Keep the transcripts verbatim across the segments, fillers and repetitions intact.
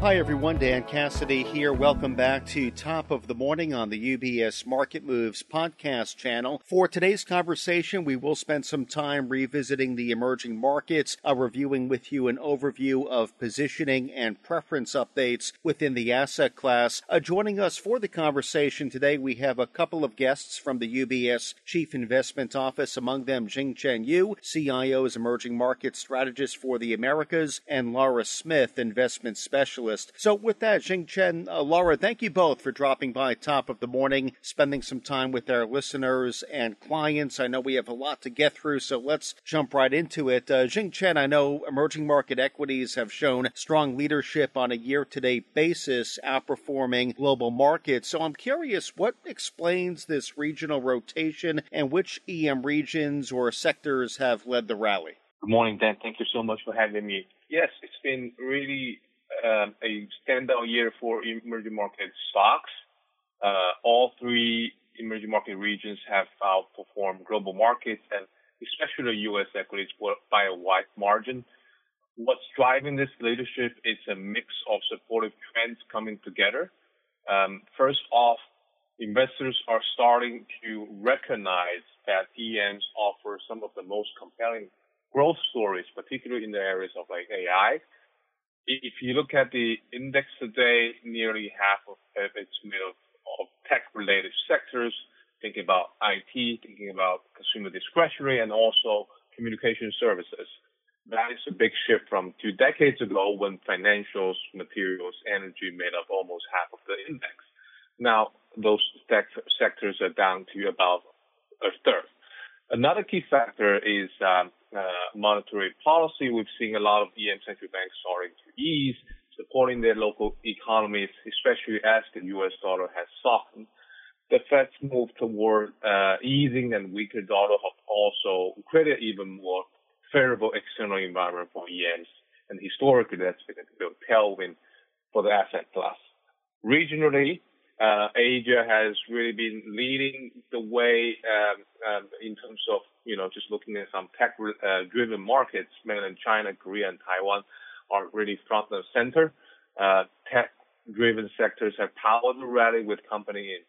Hi everyone, Dan Cassidy here. Welcome back to Top of the Morning on the U B S Market Moves podcast channel. For today's conversation, we will spend some time revisiting the emerging markets, uh, reviewing with you an overview of positioning and preference updates within the asset class. Uh, joining us for the conversation today, we have a couple of guests from the U B S Chief Investment Office, among them Jingchen Yu, C I O's Emerging Market Strategist for the Americas, and Laura Smith, Investment Specialist. So with that, Jingchen, uh, Laura, thank you both for dropping by Top of the Morning, spending some time with our listeners and clients. I know we have a lot to get through, so let's jump right into it. Uh, Jingchen, I know emerging market equities have shown strong leadership on a year-to-date basis, outperforming global markets. So I'm curious, what explains this regional rotation and which E M regions or sectors have led the rally? Good morning, Dan. Thank you so much for having me. Yes, it's been really Um, a standout year for emerging market stocks. Uh, all three emerging market regions have outperformed global markets, and especially U S equities by a wide margin. What's driving this leadership is a mix of supportive trends coming together. Um, first off, investors are starting to recognize that E Ms offer some of the most compelling growth stories, particularly in the areas of like A I. If you look at the index today, nearly half of it's made of, of tech-related sectors, thinking about I T, thinking about consumer discretionary, and also communication services. That is a big shift from two decades ago when financials, materials, energy made up almost half of the index. Now, those tech sectors are down to about a third. Another key factor is um, uh, monetary policy. We've seen a lot of E M central banks starting to ease, supporting their local economies, especially as the U S dollar has softened. The Fed's move toward uh, easing and weaker dollar have also created even more favorable external environment for E Ms, and historically that's been a tailwind for the asset class. Regionally, Uh, Asia has really been leading the way um, um, in terms of, you know, just looking at some tech-driven uh, markets. Mainland China, Korea, and Taiwan are really front and center. Uh, tech-driven sectors have powered the rally with companies in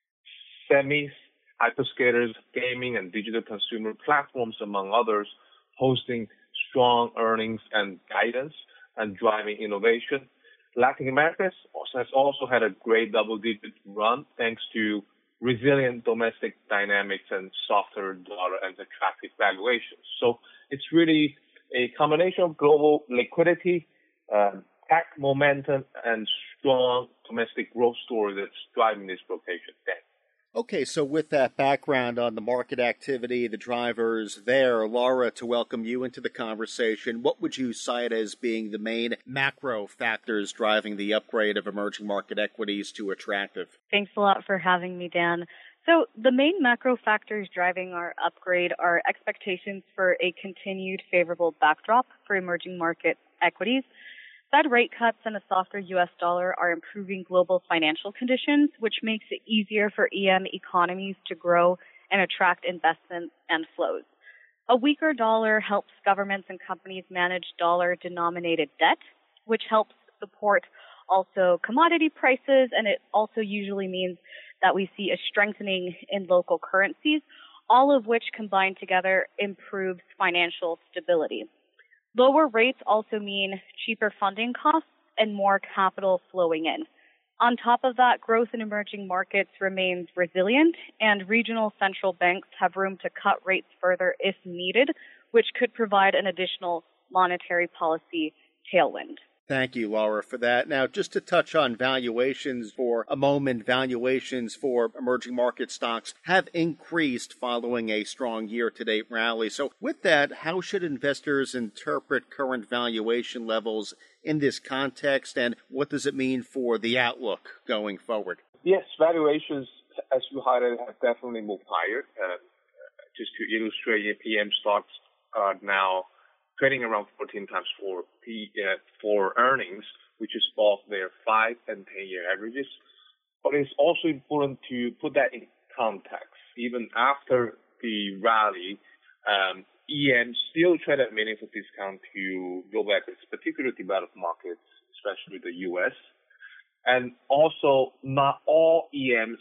semis, hyperscalers, gaming, and digital consumer platforms, among others, posting strong earnings and guidance and driving innovation. Latin America has also had a great double-digit run thanks to resilient domestic dynamics and softer dollar and attractive valuations. So it's really a combination of global liquidity, uh, tech momentum, and strong domestic growth story that's driving this rotation. Okay, so with that background on the market activity, the drivers there, Laura, to welcome you into the conversation, what would you cite as being the main macro factors driving the upgrade of emerging market equities to attractive? Thanks a lot for having me, Dan. So the main macro factors driving our upgrade are expectations for a continued favorable backdrop for emerging market equities. Fed rate cuts and a softer U S dollar are improving global financial conditions, which makes it easier for E M economies to grow and attract investments and flows. A weaker dollar helps governments and companies manage dollar-denominated debt, which helps support also commodity prices, and it also usually means that we see a strengthening in local currencies, all of which combined together improves financial stability. Lower rates also mean cheaper funding costs and more capital flowing in. On top of that, growth in emerging markets remains resilient, and regional central banks have room to cut rates further if needed, which could provide an additional monetary policy tailwind. Thank you, Laura, for that. Now, just to touch on valuations for a moment, valuations for emerging market stocks have increased following a strong year-to-date rally. So with that, how should investors interpret current valuation levels in this context, and what does it mean for the outlook going forward? Yes, valuations, as you highlighted, have definitely moved higher. Uh, just to illustrate, P M stocks are now trading around fourteen times for P, uh, for earnings, which is both their five and ten year averages. But it's also important to put that in context. Even after the rally, um, E M still trade at meaningful discount to global equities, particularly developed markets, especially the U S. And also, not all E Ms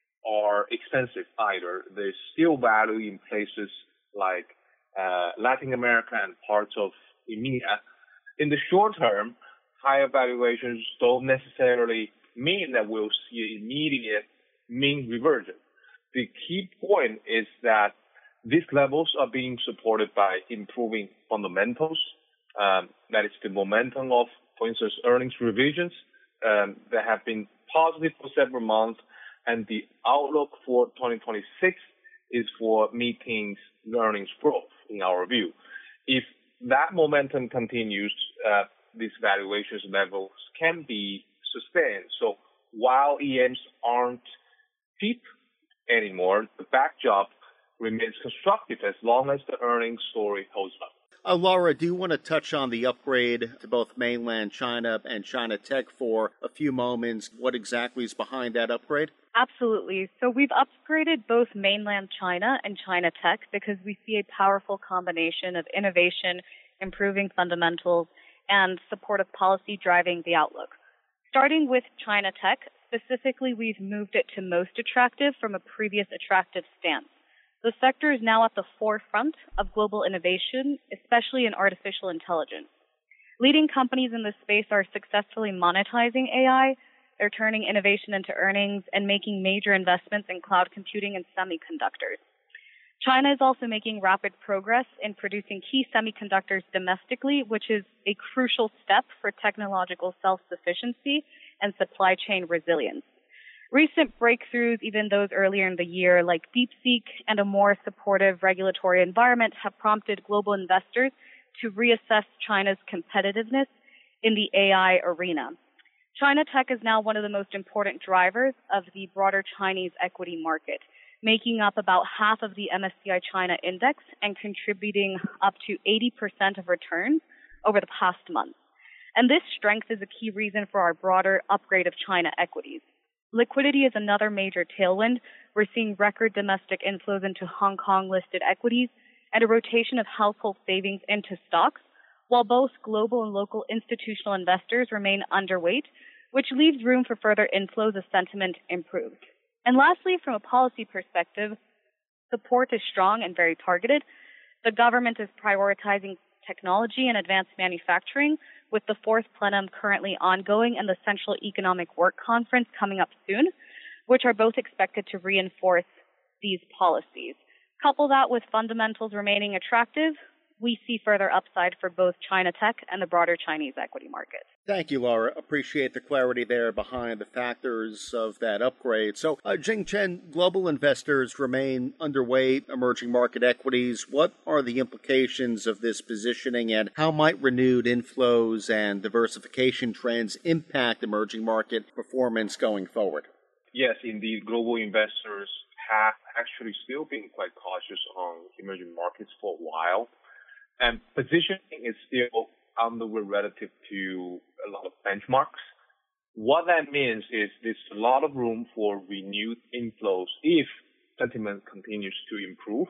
are expensive either. There's still value in places like uh, Latin America and parts of E M E A. In the short term, higher valuations don't necessarily mean that we'll see immediate mean reversion. The key point is that these levels are being supported by improving fundamentals. Um, that is the momentum of, for instance, earnings revisions um, that have been positive for several months, and the outlook for twenty twenty-six is for mid-teens earnings growth, in our view. If that momentum continues, uh, these valuations levels can be sustained. So while E Ms aren't cheap anymore, the backdrop remains constructive as long as the earnings story holds up. Uh, Laura, do you want to touch on the upgrade to both mainland China and China Tech for a few moments? What exactly is behind that upgrade? Absolutely. So we've upgraded both mainland China and China Tech because we see a powerful combination of innovation, improving fundamentals, and supportive policy driving the outlook. Starting with China Tech, specifically, we've moved it to most attractive from a previous attractive stance. The sector is now at the forefront of global innovation, especially in artificial intelligence. Leading companies in this space are successfully monetizing A I, they're turning innovation into earnings, and making major investments in cloud computing and semiconductors. China is also making rapid progress in producing key semiconductors domestically, which is a crucial step for technological self-sufficiency and supply chain resilience. Recent breakthroughs, even those earlier in the year, like DeepSeek and a more supportive regulatory environment, have prompted global investors to reassess China's competitiveness in the A I arena. China Tech is now one of the most important drivers of the broader Chinese equity market, making up about half of the M S C I China index and contributing up to eighty percent of returns over the past month. And this strength is a key reason for our broader upgrade of China equities. Liquidity is another major tailwind. We're seeing record domestic inflows into Hong Kong-listed equities and a rotation of household savings into stocks, while both global and local institutional investors remain underweight, which leaves room for further inflows as sentiment improves. And lastly, from a policy perspective, support is strong and very targeted. The government is prioritizing technology and advanced manufacturing, with the fourth plenum currently ongoing and the Central Economic Work Conference coming up soon, which are both expected to reinforce these policies. Couple that with fundamentals remaining attractive, we see further upside for both China Tech and the broader Chinese equity market. Thank you, Laura. Appreciate the clarity there behind the factors of that upgrade. So, uh, Jing Chen, global investors remain underweight emerging market equities. What are the implications of this positioning, and how might renewed inflows and diversification trends impact emerging market performance going forward? Yes, indeed, global investors have actually still been quite cautious on emerging markets for a while. And positioning is still underweight relative to a lot of benchmarks. What that means is there's a lot of room for renewed inflows if sentiment continues to improve.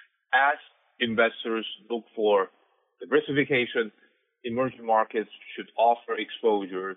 As investors look for diversification, emerging markets should offer exposure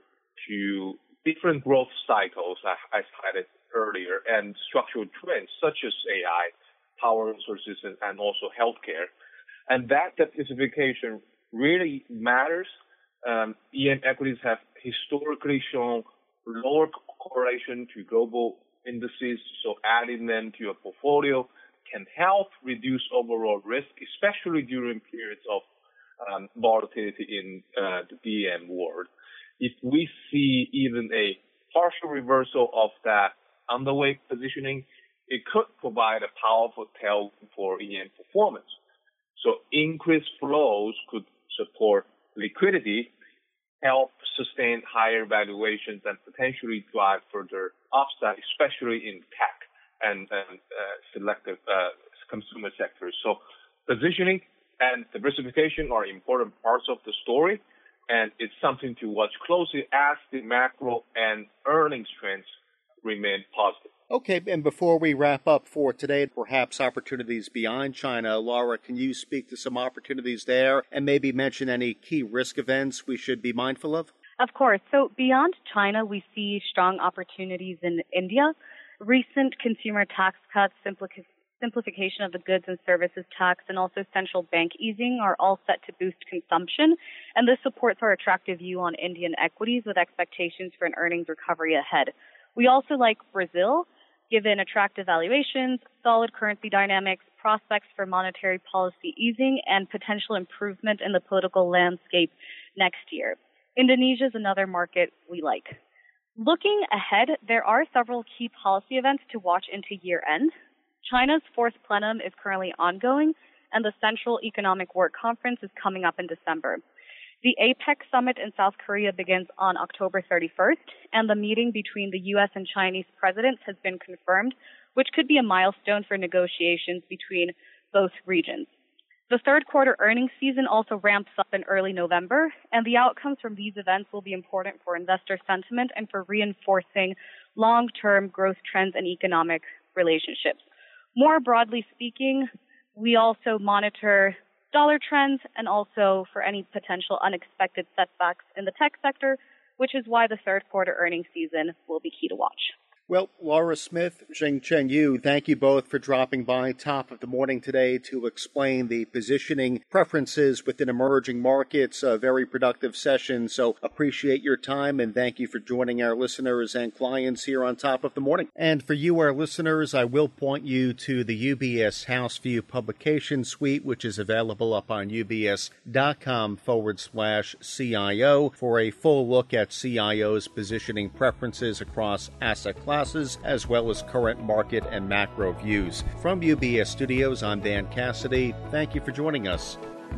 to different growth cycles, as I cited earlier, and structural trends such as A I, power resources, and, and also healthcare. And that diversification really matters. Um, E M equities have historically shown lower correlation to global indices, so adding them to a portfolio can help reduce overall risk, especially during periods of um, volatility in uh, the D M world. If we see even a partial reversal of that underweight positioning, it could provide a powerful tailwind for E M performance. So increased flows could support liquidity, help sustain higher valuations, and potentially drive further upside, especially in tech and, and uh, selective uh, consumer sectors. So positioning and diversification are important parts of the story, and it's something to watch closely as the macro and earnings trends remain positive. Okay, and before we wrap up for today, perhaps opportunities beyond China, Laura, can you speak to some opportunities there and maybe mention any key risk events we should be mindful of? Of course. So beyond China, we see strong opportunities in India. Recent consumer tax cuts, simplica- simplification of the goods and services tax, and also central bank easing are all set to boost consumption. And this supports our attractive view on Indian equities with expectations for an earnings recovery ahead. We also like Brazil, given attractive valuations, solid currency dynamics, prospects for monetary policy easing, and potential improvement in the political landscape next year. Indonesia is another market we like. Looking ahead, there are several key policy events to watch into year-end. China's fourth plenum is currently ongoing, and the Central Economic Work Conference is coming up in December. The APEC summit in South Korea begins on October thirty-first, and the meeting between the U S and Chinese presidents has been confirmed, which could be a milestone for negotiations between both regions. The third quarter earnings season also ramps up in early November, and the outcomes from these events will be important for investor sentiment and for reinforcing long-term growth trends and economic relationships. More broadly speaking, we also monitor dollar trends and also for any potential unexpected setbacks in the tech sector, which is why the third quarter earnings season will be key to watch. Well, Laura Smith, Jingchen Yu, thank you both for dropping by top of the morning today to explain the positioning preferences within emerging markets. A very productive session, so appreciate your time and thank you for joining our listeners and clients here on Top of the Morning. And for you, our listeners, I will point you to the U B S House View publication suite, which is available up on ubs.com forward slash CIO for a full look at C I O's positioning preferences across asset classes, as well as current market and macro views. From U B S Studios, I'm Dan Cassidy. Thank you for joining us.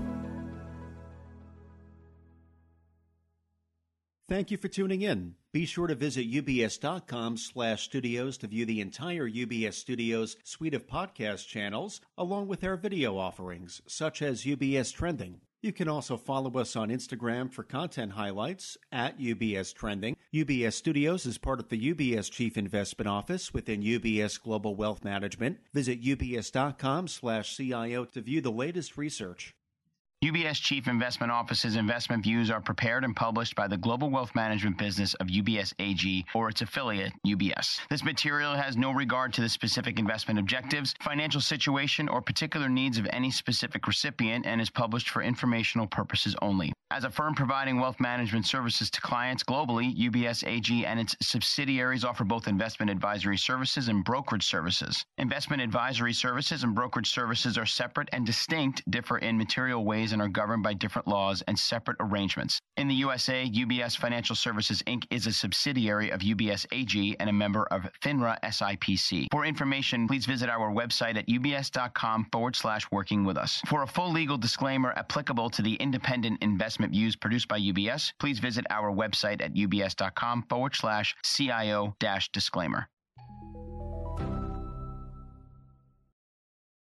Thank you for tuning in. Be sure to visit ubs.com slash studios to view the entire U B S Studios suite of podcast channels, along with our video offerings, such as U B S Trending. You can also follow us on Instagram for content highlights at U B S Trending. U B S Studios is part of the U B S Chief Investment Office within U B S Global Wealth Management. Visit ubs.com slash CIO to view the latest research. U B S Chief Investment Office's investment views are prepared and published by the Global Wealth Management business of U B S A G or its affiliate, U B S. This material has no regard to the specific investment objectives, financial situation, or particular needs of any specific recipient and is published for informational purposes only. As a firm providing wealth management services to clients globally, U B S A G and its subsidiaries offer both investment advisory services and brokerage services. Investment advisory services and brokerage services are separate and distinct, differ in material ways, and are governed by different laws and separate arrangements. In the U S A, U B S Financial Services, Incorporated is a subsidiary of U B S A G and a member of FINRA S I P C. For information, please visit our website at ubs.com forward slash working with us. For a full legal disclaimer applicable to the independent investment views produced by U B S, please visit our website at ubs.com forward slash CIO dash disclaimer.